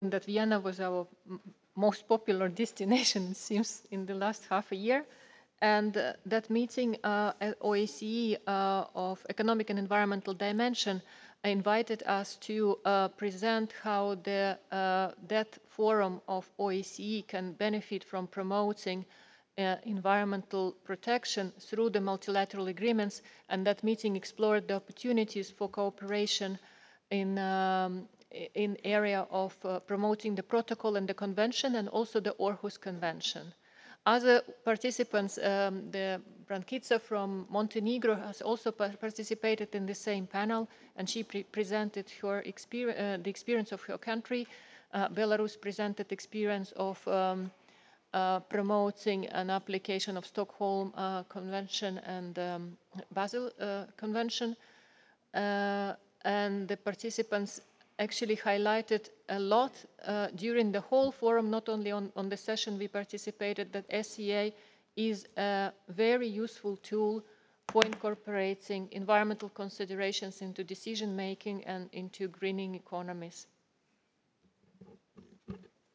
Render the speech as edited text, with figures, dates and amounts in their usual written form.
that Vienna was our most popular destination, it seems, in the last half a year. And that meeting at OSCE of Economic and Environmental Dimension invited us to present how that forum of OSCE can benefit from promoting environmental protection through the multilateral agreements. And that meeting explored the opportunities for cooperation in area of promoting the protocol and the convention, and also the Aarhus Convention. Other participants, the Brankica from Montenegro has also participated in the same panel, and she presented her the experience of her country. Belarus presented experience of promoting an application of Stockholm Convention and Basel Convention. And the participants actually highlighted a lot during the whole forum, not only on the session we participated, that SEA is a very useful tool for incorporating environmental considerations into decision making and into greening economies.